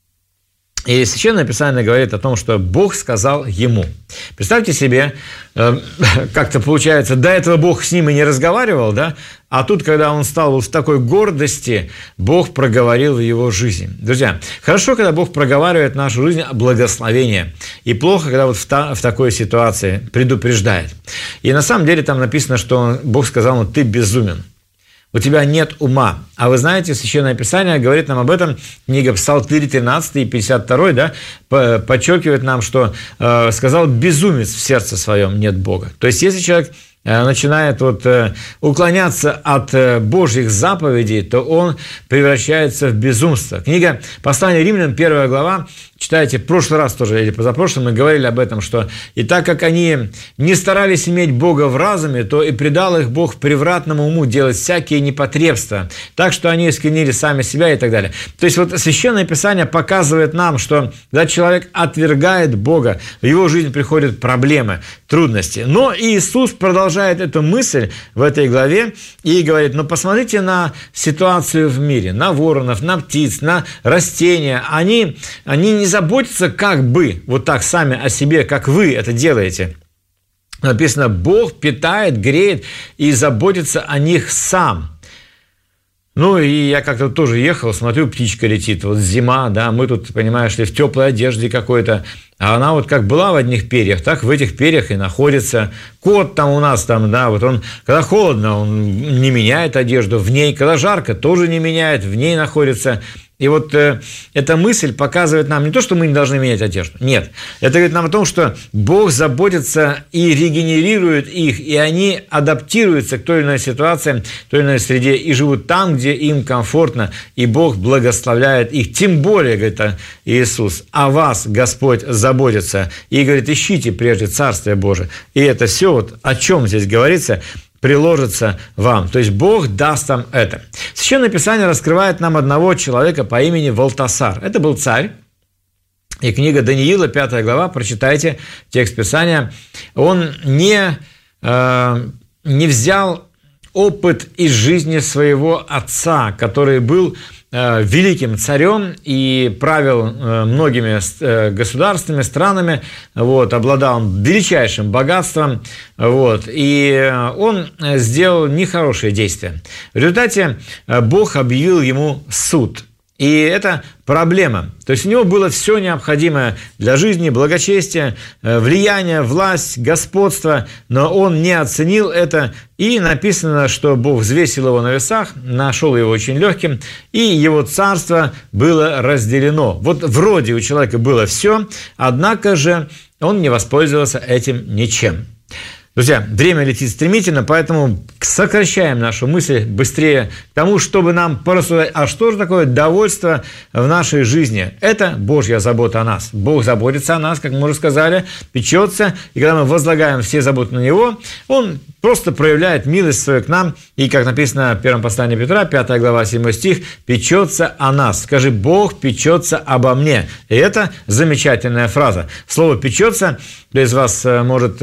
И Священное Писание говорит о том, что Бог сказал ему. Представьте себе, как-то получается, до этого Бог с ним и не разговаривал, да? А тут, когда он стал в такой гордости, Бог проговорил в его жизнь. Друзья, хорошо, когда Бог проговаривает нашу жизнь о благословении. И плохо, когда вот в, та, в такой ситуации предупреждает. И на самом деле там написано, что Бог сказал ему, ты безумен. У тебя нет ума. А вы знаете, Священное Писание говорит нам об этом, книга Псалтырь тринадцатый и пятьдесят второй, да, подчеркивает нам, что э, сказал безумец в сердце своем нет Бога. То есть, если человек э, начинает вот, э, уклоняться от э, Божьих заповедей, то он превращается в безумство. Книга Послание Римлянам, первая глава, читайте, в прошлый раз тоже, или позапрошлым, мы говорили об этом, что и так как они не старались иметь Бога в разуме, то и предал их Бог превратному уму делать всякие непотребства, так что они искривили сами себя и так далее. То есть вот Священное Писание показывает нам, что когда человек отвергает Бога, в его жизнь приходят проблемы, трудности. Но Иисус продолжает эту мысль в этой главе и говорит, ну посмотрите на ситуацию в мире, на воронов, на птиц, на растения. Они, они не заботятся как бы вот так сами о себе, как вы это делаете. Написано, Бог питает, греет и заботится о них сам. Ну, и я как-то тоже ехал, смотрю, птичка летит, вот зима, да, мы тут, понимаешь ли, в теплой одежде какой-то, а она вот как была в одних перьях, так в этих перьях и находится. Кот там у нас там, да, вот он, когда холодно, он не меняет одежду в ней, когда жарко, тоже не меняет, в ней находится. И вот э, эта мысль показывает нам не то, что мы не должны менять одежду. Нет. Это говорит нам о том, что Бог заботится и регенерирует их, и они адаптируются к той или иной ситуации, к той или иной среде, и живут там, где им комфортно, и Бог благословляет их. Тем более, говорит Иисус, о вас Господь заботится. И говорит, ищите прежде Царствие Божие. И это все, вот о чем здесь говорится, приложится вам. То есть Бог даст вам это. Священное Писание раскрывает нам одного человека по имени Валтасар. Это был царь. И книга Даниила, пятая глава, прочитайте текст Писания. Он не, э, не взял опыт из жизни своего отца, который был великим царем и правил многими государствами, странами, вот, обладал величайшим богатством, вот, и он сделал нехорошие действия. В результате Бог объявил ему суд. И это проблема. То есть у него было все необходимое для жизни, благочестие, влияние, власть, господство, но он не оценил это. И написано, что Бог взвесил его на весах, нашел его очень легким, и его царство было разделено. Вот вроде у человека было все, однако же он не воспользовался этим ничем. Друзья, время летит стремительно, поэтому сокращаем нашу мысль быстрее к тому, чтобы нам порассуждать, а что же такое довольство в нашей жизни? Это Божья забота о нас. Бог заботится о нас, как мы уже сказали, печется, и когда мы возлагаем все заботы на Него, Он просто проявляет милость свою к нам, и, как написано в первом послании Петра, пятая глава, седьмой стих, печется о нас. Скажи, Бог печется обо мне. И это замечательная фраза. Слово «печется», кто из вас может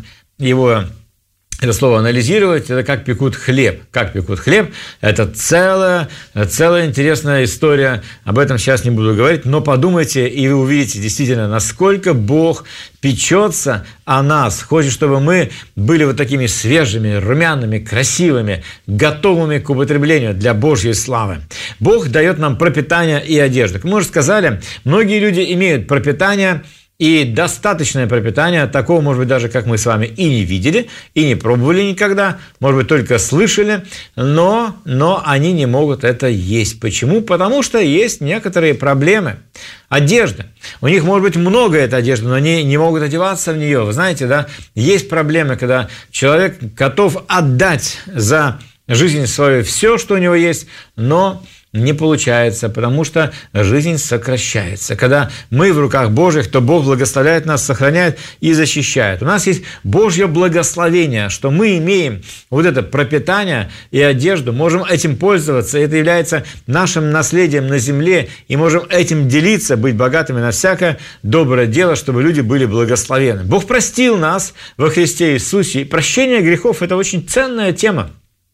его, это слово анализировать, это как пекут хлеб. Как пекут хлеб, это целая, целая интересная история. Об этом сейчас не буду говорить, но подумайте, и вы увидите действительно, насколько Бог печется о нас. Хочет, чтобы мы были вот такими свежими, румяными, красивыми, готовыми к употреблению для Божьей славы. Бог дает нам пропитание и одежду. Как мы уже сказали, многие люди имеют пропитание и достаточное пропитание, такого, может быть, даже как мы с вами и не видели, и не пробовали никогда, может быть, только слышали, но, но они не могут это есть. Почему? Потому что есть некоторые проблемы. Одежда. У них, может быть, много этой одежды, но они не могут одеваться в нее. Вы знаете, да, есть проблемы, когда человек готов отдать за жизнь свою все, что у него есть, но не получается, потому что жизнь сокращается. Когда мы в руках Божьих, то Бог благословляет нас, сохраняет и защищает. У нас есть Божье благословение, что мы имеем вот это пропитание и одежду, можем этим пользоваться. Это является нашим наследием на земле, и можем этим делиться, быть богатыми на всякое доброе дело, чтобы люди были благословенны. Бог простил нас во Христе Иисусе, и прощение грехов – это очень ценная тема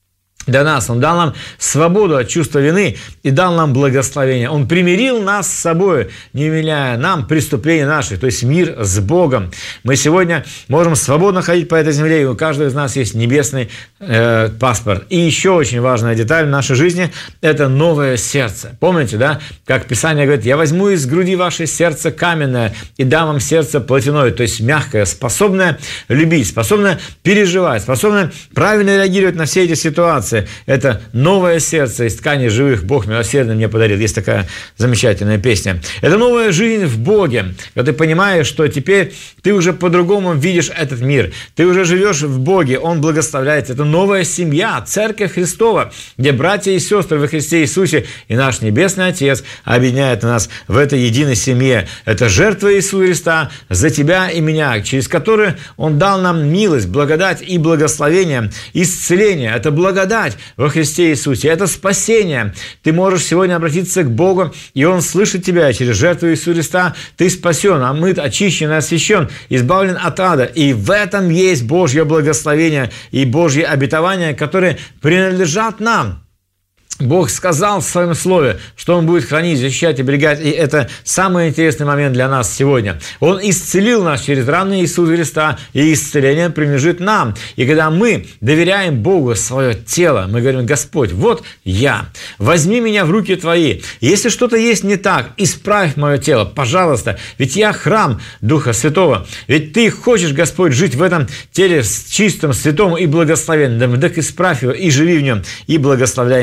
для нас. Он дал нам свободу от чувства вины и дал нам благословение. Он примирил нас с собой, не вменяя нам преступления наши, то есть мир с Богом. Мы сегодня можем свободно ходить по этой земле, и у каждого из нас есть небесный э, паспорт. И еще очень важная деталь в нашей жизни – это новое сердце. Помните, да, как Писание говорит, «Я возьму из груди ваше сердце каменное и дам вам сердце плотяное», то есть мягкое, способное любить, способное переживать, способное правильно реагировать на все эти ситуации. Это новое сердце из ткани живых Бог милосердно мне подарил. Есть такая замечательная песня. Это новая жизнь в Боге, когда ты понимаешь, что теперь ты уже по-другому видишь этот мир. Ты уже живешь в Боге, Он благословляет. Это новая семья, Церковь Христова, где братья и сестры во Христе Иисусе и наш Небесный Отец объединяет нас в этой единой семье. Это жертва Иисуса Христа за тебя и меня, через которую Он дал нам милость, благодать и благословение, исцеление. Это благодать во Христе Иисусе. Это спасение. Ты можешь сегодня обратиться к Богу, и Он слышит тебя. Через жертву Иисуса Христа ты спасен, омыт, очищен, освящен, избавлен от ада. И в этом есть Божье благословение и Божьи обетования, которые принадлежат нам. Бог сказал в Своем Слове, что Он будет хранить, защищать, оберегать, и это самый интересный момент для нас сегодня. Он исцелил нас через раны Иисуса Христа, и исцеление принадлежит нам. И когда мы доверяем Богу свое тело, мы говорим: Господь, вот я, возьми меня в руки Твои. Если что-то есть не так, исправь мое тело, пожалуйста, ведь я храм Духа Святого, ведь Ты хочешь, Господь, жить в этом теле чистом, святом и благословенном, так исправь его и живи в нем, и благословляй меня.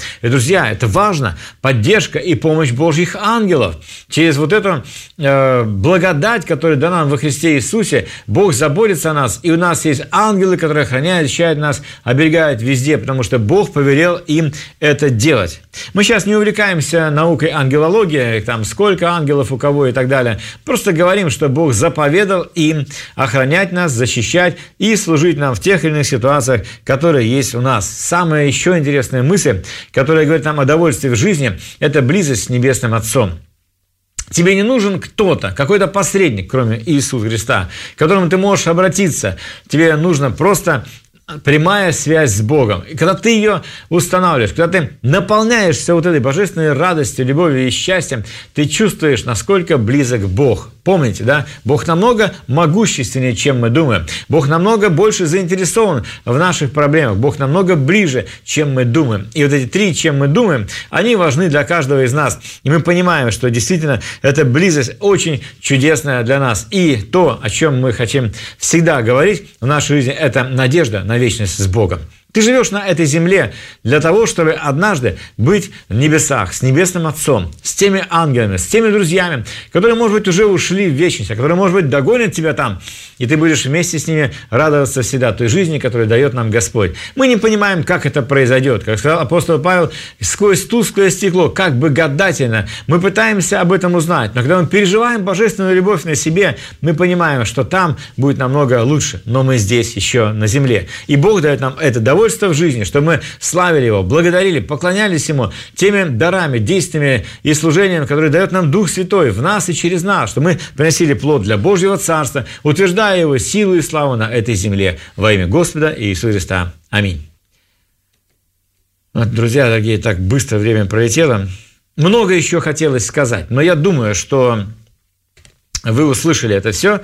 И, друзья, это важно. Поддержка и помощь Божьих ангелов. Через вот эту э, благодать, которая дана нам во Христе Иисусе, Бог заботится о нас. И у нас есть ангелы, которые охраняют, защищают нас, оберегают везде, потому что Бог повелел им это делать. Мы сейчас не увлекаемся наукой ангелологии, там сколько ангелов у кого и так далее. Просто говорим, что Бог заповедал им охранять нас, защищать и служить нам в тех или иных ситуациях, которые есть у нас. Самая еще интересная мысль, которая говорит нам о довольстве в жизни, это близость с Небесным Отцом. Тебе не нужен кто-то, какой-то посредник, кроме Иисуса Христа, к которому ты можешь обратиться. Тебе нужно просто прямая связь с Богом. И когда ты ее устанавливаешь, когда ты наполняешься вот этой божественной радостью, любовью и счастьем, ты чувствуешь, насколько близок Бог. Помните, да? Бог намного могущественнее, чем мы думаем. Бог намного больше заинтересован в наших проблемах. Бог намного ближе, чем мы думаем. И вот эти три, чем мы думаем, они важны для каждого из нас. И мы понимаем, что действительно эта близость очень чудесная для нас. И то, о чем мы хотим всегда говорить в нашей жизни, это надежда на вечность с Богом. Ты живешь на этой земле для того, чтобы однажды быть в небесах, с Небесным Отцом, с теми ангелами, с теми друзьями, которые, может быть, уже ушли в вечность, а которые, может быть, догонят тебя там, и ты будешь вместе с ними радоваться всегда той жизни, которую дает нам Господь. Мы не понимаем, как это произойдет. Как сказал апостол Павел, сквозь тусклое стекло, как бы гадательно, мы пытаемся об этом узнать, но когда мы переживаем божественную любовь на себе, мы понимаем, что там будет намного лучше, но мы здесь еще на земле. И Бог дает нам это довольно в жизни, чтобы мы славили Его, благодарили, поклонялись Ему теми дарами, действиями и служениями, которые дает нам Дух Святой в нас и через нас, чтобы мы приносили плод для Божьего Царства, утверждая Его силу и славу на этой земле во имя Господа Иисуса Христа. Аминь. Вот, друзья дорогие, так быстро время пролетело. Много еще хотелось сказать, но я думаю, что вы услышали это все.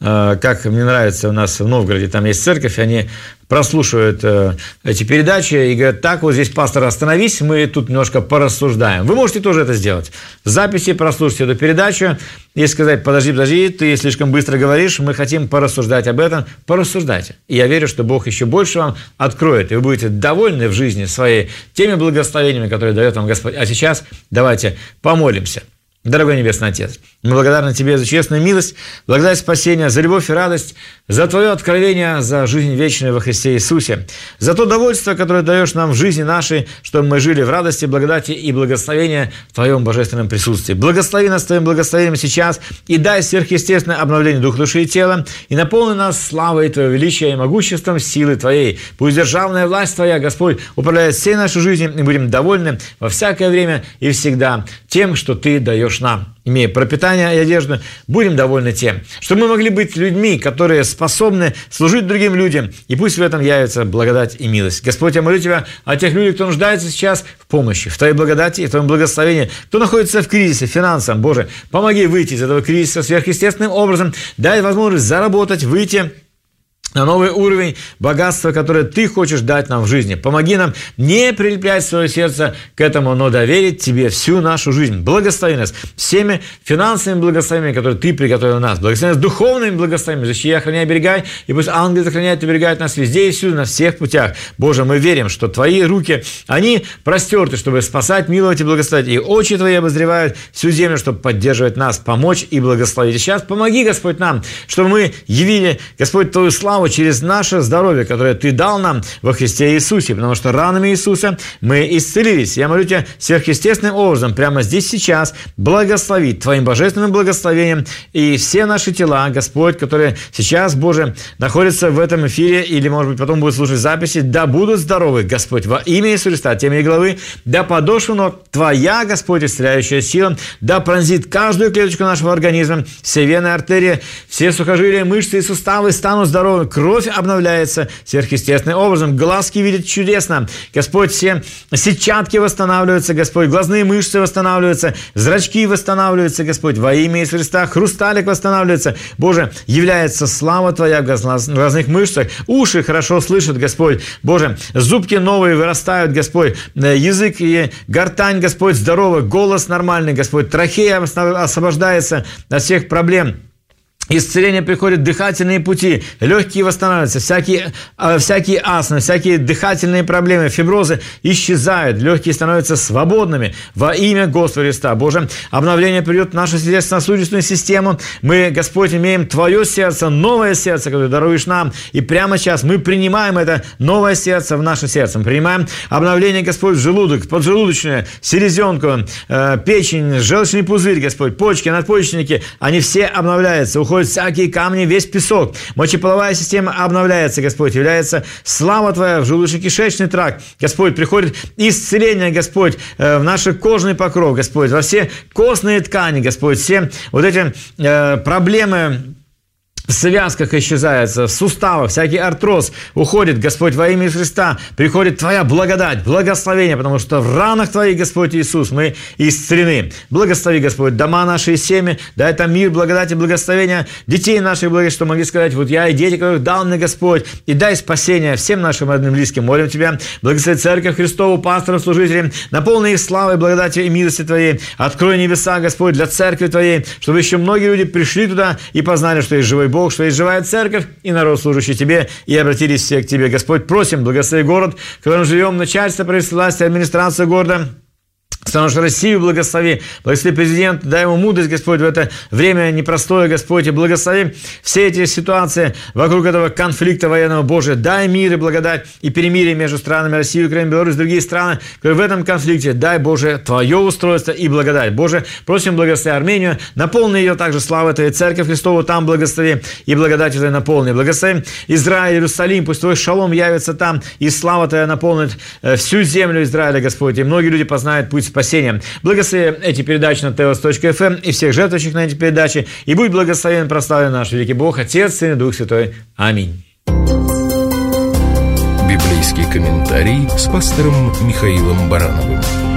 Как мне нравится, у нас в Новгороде там есть церковь, они прослушивают эти передачи и говорят, так, вот здесь, пастор, остановись, мы тут немножко порассуждаем. Вы можете тоже это сделать. В записи прослушать эту передачу и сказать, подожди, подожди, ты слишком быстро говоришь, мы хотим порассуждать об этом. Порассуждайте. И я верю, что Бог еще больше вам откроет, и вы будете довольны в жизни своей теми благословениями, которые дает вам Господь. А сейчас давайте помолимся. Дорогой Небесный Отец, мы благодарны Тебе за честную милость, благодаря спасения, за любовь и радость, за Твое откровение, за жизнь вечную во Христе Иисусе, за то довольство, которое даешь нам в жизни нашей, чтобы мы жили в радости, благодати и благословении в Твоем божественном присутствии. Благослови нас Твоим благословением сейчас и дай сверхъестественное обновление духа, души и тела, и наполни нас славой Твоего величия и могуществом силы Твоей. Пусть державная власть Твоя, Господь, управляет всей нашей жизнью, и будем довольны во всякое время и всегда тем, что Ты даешь нам. Имея пропитание и одежду, будем довольны тем, что мы могли быть людьми, которые способны служить другим людям, и пусть в этом явится благодать и милость. Господь, я молю Тебя о тех людях, кто нуждается сейчас в помощи, в Твоей благодати и в Твоем благословении, кто находится в кризисе финансовом. Боже, помоги выйти из этого кризиса сверхъестественным образом, дай возможность заработать, выйти на новый уровень богатства, которое Ты хочешь дать нам в жизни. Помоги нам не прилеплять свое сердце к этому, но доверить Тебе всю нашу жизнь. Благослови нас всеми финансовыми благословениями, которые Ты приготовил нас. Благослови нас духовными благословениями. Защищай, охраняй, оберегай. И пусть ангелы охраняют и оберегают нас везде и всюду, на всех путях. Боже, мы верим, что Твои руки, они простерты, чтобы спасать, миловать и благословить. И очи Твои обозревают всю землю, чтобы поддерживать нас, помочь и благословить. И сейчас помоги, Господь, нам, чтобы мы явили, Господь, Твою славу через наше здоровье, которое Ты дал нам во Христе Иисусе, потому что ранами Иисуса мы исцелились. Я молю Тебя сверхъестественным образом прямо здесь сейчас благословить Твоим божественным благословением и все наши тела, Господь, которые сейчас, Боже, находятся в этом эфире или, может быть, потом будут слушать записи, да будут здоровы, Господь, во имя Иисуса Христа, темени главы, да подошву ног Твоя, Господь, исцеляющая сила, да пронзит каждую клеточку нашего организма, все вены, артерии, все сухожилия, мышцы и суставы станут здоровыми, кровь обновляется сверхъестественным образом, глазки видят чудесно, Господь, все сетчатки восстанавливаются, Господь, глазные мышцы восстанавливаются, зрачки восстанавливаются, Господь, во имя Иисуса Христа, хрусталик восстанавливается, Боже, является слава Твоя в глазных мышцах, уши хорошо слышат, Господь, Боже, зубки новые вырастают, Господь, язык и гортань, Господь, здоровый, голос нормальный, Господь, трахея освобождается от всех проблем. Исцеление приходит, дыхательные пути, легкие восстанавливаются, всякие, всякие астмы, всякие дыхательные проблемы, фиброзы исчезают, легкие становятся свободными во имя Господа Христа. Боже, обновление придет в нашу сердечно-сосудистую систему. Мы, Господь, имеем Твое сердце, новое сердце, которое даруешь нам. И прямо сейчас мы принимаем это новое сердце в наше сердце. Мы принимаем обновление, Господь, в желудок, поджелудочную, селезенку, э, печень, желчный пузырь, Господь, почки, надпочечники. Они все обновляются, уходят всякие камни, весь песок. Мочеполовая система обновляется, Господь. Является слава Твоя в желудочно-кишечный тракт. Господь, приходит исцеление, Господь, в наш кожный покров, Господь, во все костные ткани, Господь. Все вот эти э, проблемы в связках исчезает, в суставах, всякий артроз уходит, Господь, во имя Христа. Приходит Твоя благодать, благословение, потому что в ранах Твоих, Господь Иисус, мы исцелены. Благослови, Господь, дома наши и семьи, дай там мир, благодать и благословение детей наших, благодать, что могли сказать, вот я и дети, которых дал мне Господь, и дай спасение всем нашим родным близким. Молим Тебя, благослови Церковь Христову, пасторов, служителей, наполни их славой, благодатью и милости Твоей. Открой небеса, Господь, для Церкви Твоей, чтобы еще многие люди пришли туда и познали, что есть живой Бог, что есть живая церковь и народ, служащий Тебе, и обратились все к Тебе. Господь, просим, благослови город, в котором живем, начальство, правительство, власть, администрацию города, потому что Россию благослови, благослови президента, дай ему мудрость, Господь, в это время непростое, Господь, и благослови все эти ситуации вокруг этого конфликта военного, Божия, дай мир и благодать и перемирие между странами России, Украина, Беларусь, другие страны, которые в этом конфликте, дай, Боже, Твое устройство и благодать. Боже, просим, благослови Армению, наполни ее также славой Твоей, Церковь Христову там благослови и благодать Твоей наполни. Благослови Израиль, Иерусалим, пусть Твой шалом явится там, и слава Твоя наполнит всю землю Израиля, Господь, и многие люди познают путь спасения. Благослови эти передачи на теос точка эф эм и всех жертвующих на эти передачи. И будь благословен, прославлен наш великий Бог, Отец, Сын и Дух Святой. Аминь. Библейский комментарий с пастором Михаилом Барановым.